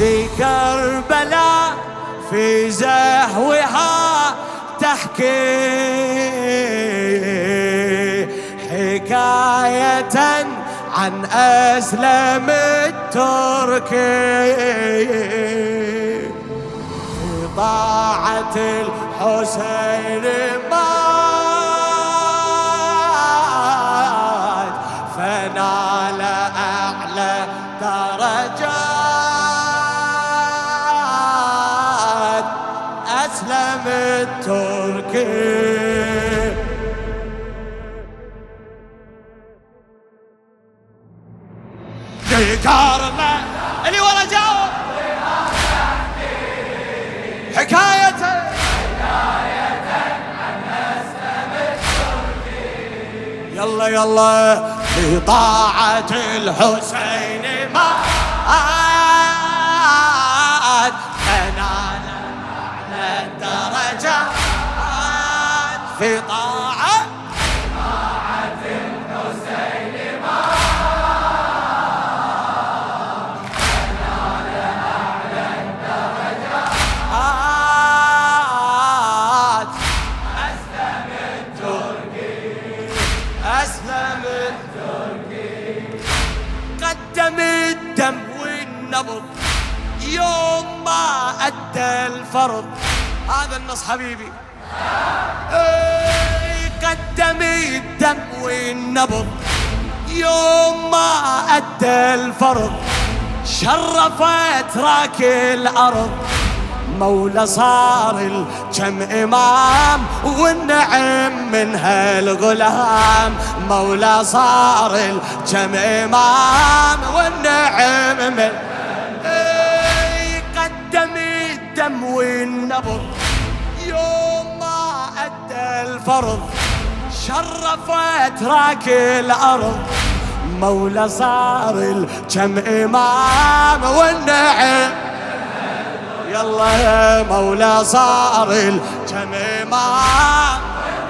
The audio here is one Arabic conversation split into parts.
في كربلاء في زهوها تحكي حكاية عن أسلم التركي في طاعة الحسين مات فنال أعلى درجات أسلم التركي. كربلاء اللي ورا جاوب حكاية عن أسلم التركي. يلا يلا لطاعة الحسين مات فنال أعلى الدرجات في طاعة الحسين أسلم التركي. قدم الدم والنبض يوم ما أدى الفرض. هذا النص حبيبي. قدم الدم والنبض يوم ما أدى الفرض شرفت راك الأرض مولى صار الجم إمام والنعم من هالغلام مولى صار الجم إمام والنعم من قدم الدم والنبض يوم ما أدى الفرض شرفت راك الأرض مولى صار الجم إمام والنعم. يلا يا مولا صار الجميمة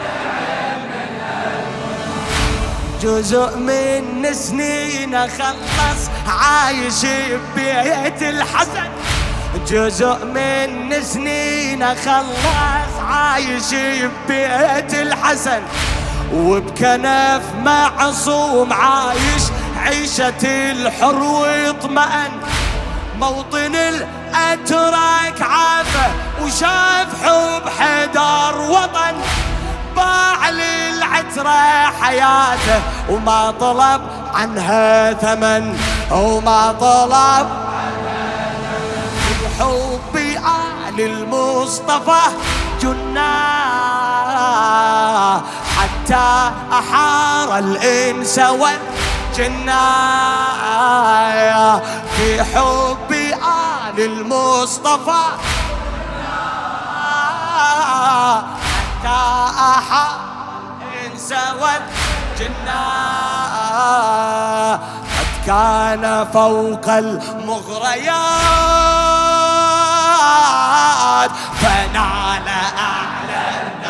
جزء من سنين خلص عايش ببيت الحسن جزء من سنين خلص عايش ببيت الحسن وبكنف معصوم عايش عيشة الحر واطمأن موطن الأتراك عافى وشاف حب حدار وطن باع للعترة حياته وما طلب عنها ثمن وما طلب بحب آل المصطفى جناه حتى أحار الإنس والجناه في حب آل المصطفى حتى أحار الإنس والجناه قد كان فوق المغريات فنال أعلى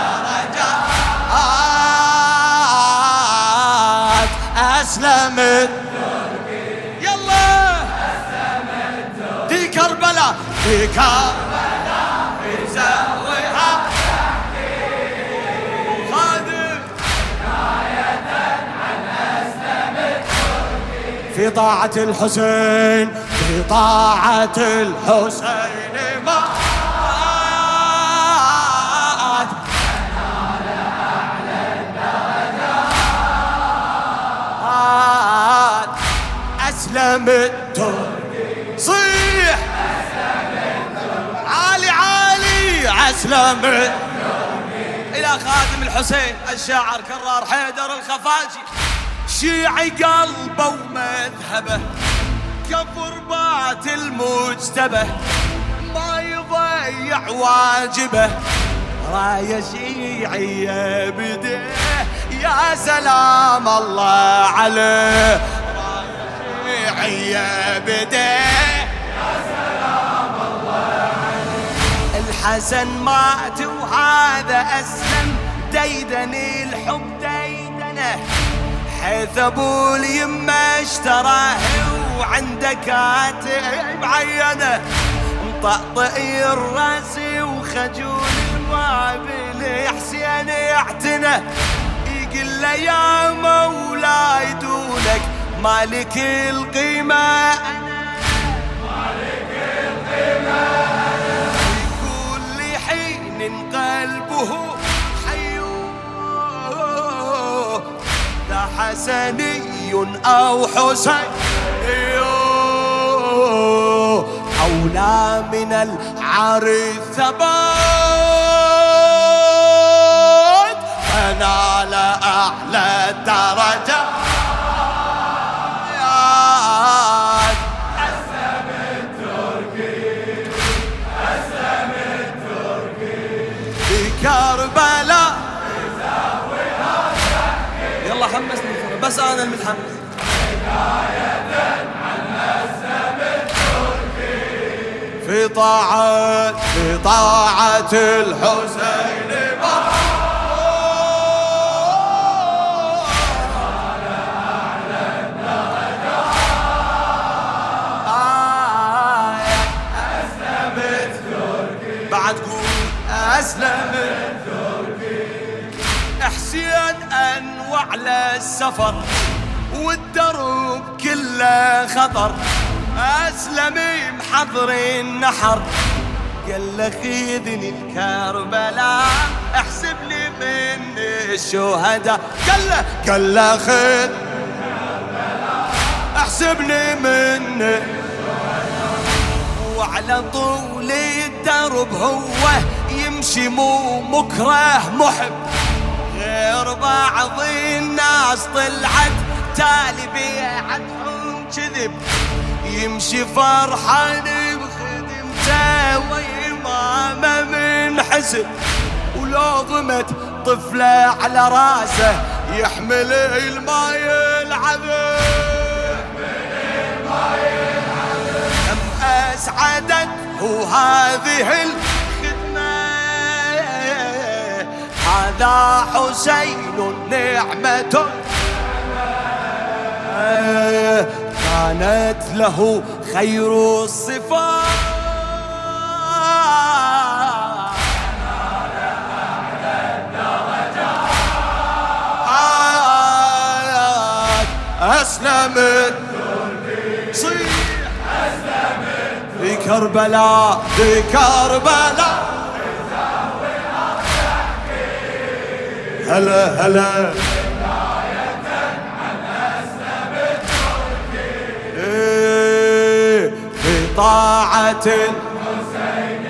الدرجات أسلم التركي. يلا أسلم التركي في كربلاء في كربلاء في زهوها خادم حكاية عن أسلم التركي في طاعة الحسين في طاعة الحسين مات فنال أعلى الدرجات أسلم التركي. صيح أسلم التركي عالي عالي أسلم التركي إلى خادم الحسين الشاعر كرار حيدر الخفاجي شيعي قلبه ومذهبه كفر بات المجتبى ما يضيع واجبه راية شيعية بديه يا سلام الله عليه راية شيعية بديه يا سلام الله عليه. الحسن مات وهذا أسلم ديدن الحب ديدنه حيث أبو اليمة اشتراه وعنده كاتب عينه مطقطئ الراس وخجول المابل حسين يعتنه يقول له يا مولاي دونك مالك القيمة أنا مالك القيمة أنا في كل حين قلبه حيوه ذا حسني أو حسين أولى من العار الثبات فنال أعلى الدرجات أسلم التركي أسلم التركي في كربلاء يلا حمسني بس أنا المتحمس حكاية عن أسلم التركي في طاعة الحسين بعد قول أسلم التركي حسين أنوع للسفر والدرب كله خطر أسلم محضر النحر قال له خذني الكربلاء احسب لي من الشهداء قال له خذ احسبني من وعلى طول الدرب هو يمشي مو مكره محب غير بعض الناس طلعت تالي بيعتهم كذب يمشي فرحان بخدمته وإمامه من حسب ولو ضمت طفله على راسه يحمل الماء العذب كم أسعدته هذه الخدمة هذا حسين نعمة كانت له خير الصفات أسلم التركي صيح أسلم في كربلاء في كربلاء هلا هلا طاعة الحسين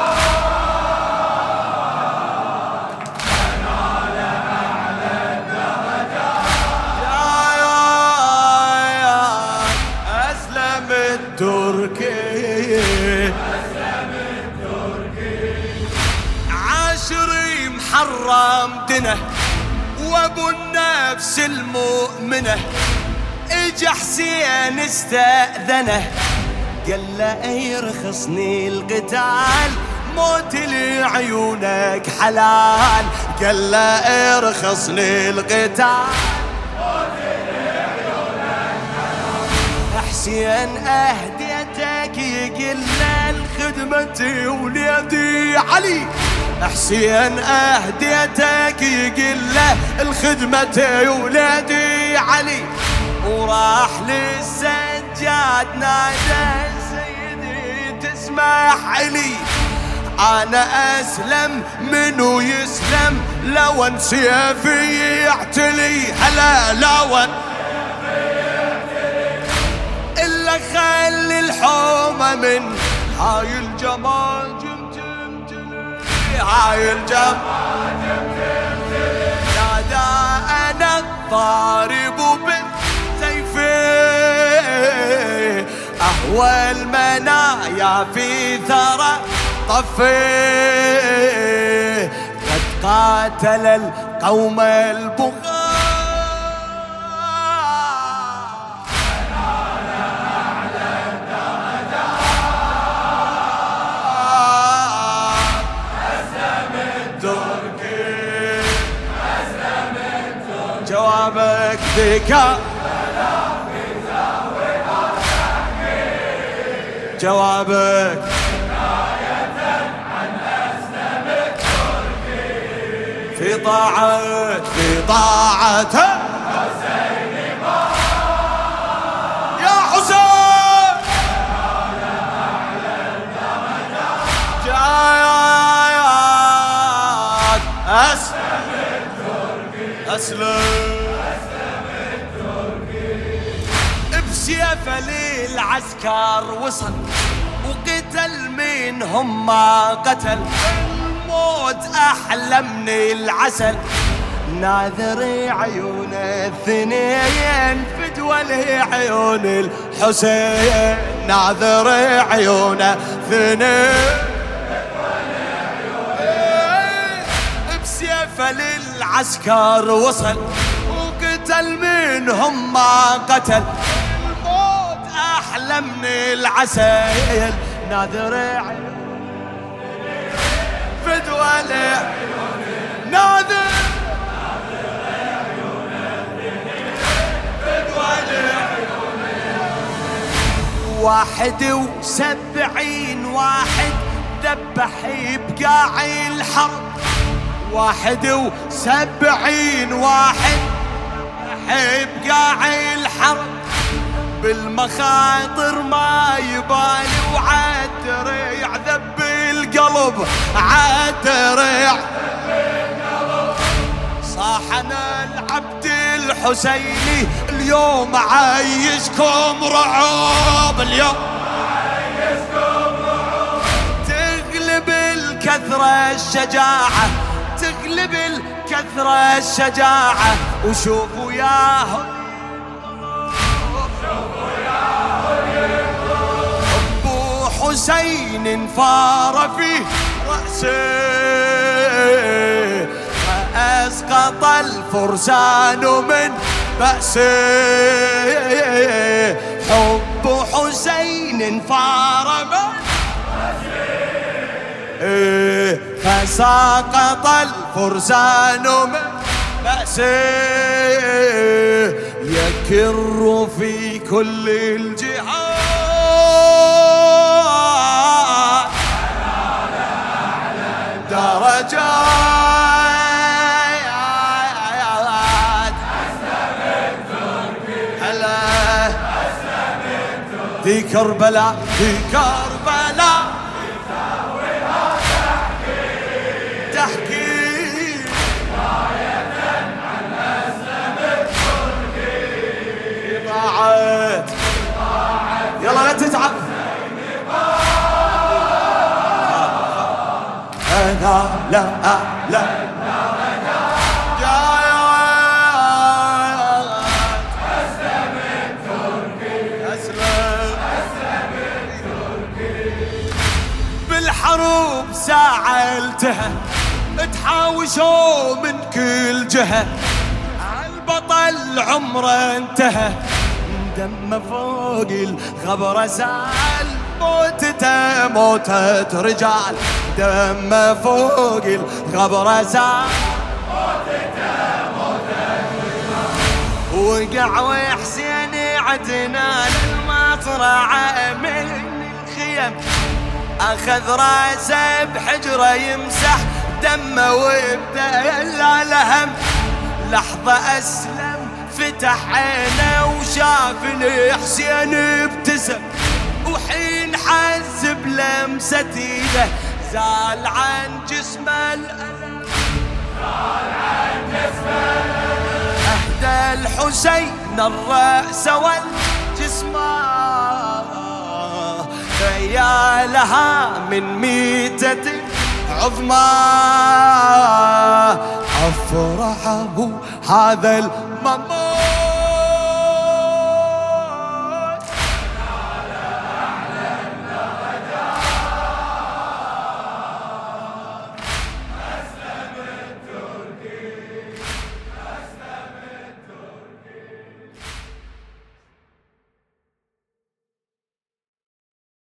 فنال أعلى الدرجات يا أسلم التركي أسلم التركي عاشري محرم دنه وابو النفس المؤمنة اجا حسين استأذنه قال له يرخصني القتال موت لعيونك حلال قال له يرخصني القتال موت لعيونك حلال حسين اهديتك يقول له الخدمة وليدي علي حسين اهديتك يقول له الخدمة وليدي علي وراح للسجاد نادى سيدي تسمح لي انا اسلم منو يسلم لو ان سيفي يعتلي هلا لو ان الا خلي الحومه من هاي الجمال هاي الجمال نادى انا الضارب بالسيفي اهوى المنايا في ثرى طفي قد قاتل القوم البغاة جوابك ذكاء جوابك في طاعته يا حسين جايات أسلم بسيفه للعسكر وصل وقتل منهم ما قتل الموت أحلى من العسل ناذر عيون الاثنين فدوى لعيون الحسين ناذر عيون الاثنين بسيفه للعسكر وصل وقتل منهم ما قتل الموت أحلى من العسل ناذر عيون فدوى لعيون ناذر فدوى لعيون 71 واحد ذبح بقاع الحرب 71 واحد بقاع الحرب بالمخاطر ما يبالي وعالدرع ذب القلب عالدرع صاحنا العبد الحسيني اليوم عايشكم رعب اليوم عايشكم رعب تغلب الكثرة الشجاعة تغلب الكثرة الشجاعة وشوفوا ياهم أبو حسين فار في رأسه فأسقط الفرسان من بأسه حب حسين فار من فسقط الفرسان من بأسه يكر في كل الجهات درجات في كربلاء في كربلاء تحكي حكاية عن أسلم التركي طاعت يلا لا تتعب أنا لا لا أسلم التركي أسلم التركي بالحروب ساعلتها تحاوشوا من كل جهة البطل عمره انتهى دم فوق الخبر سال موتته موتة رجال دم فوق الخبر سال موتته موتة رجال وقع وحسين عدنا للمطرعة من الخيم أخذ راسه بحجره يمسح دمه وابدا الهم لحظة أسلم فتح عينه وشاف الحسين ابتسم وحين حز بلمسة ايده زال عن جسمه الألم زال عن جسمه الألم أهدى الحسين الرأس والجسم يا لها من ميتة عظمى أفرحه هذا الممر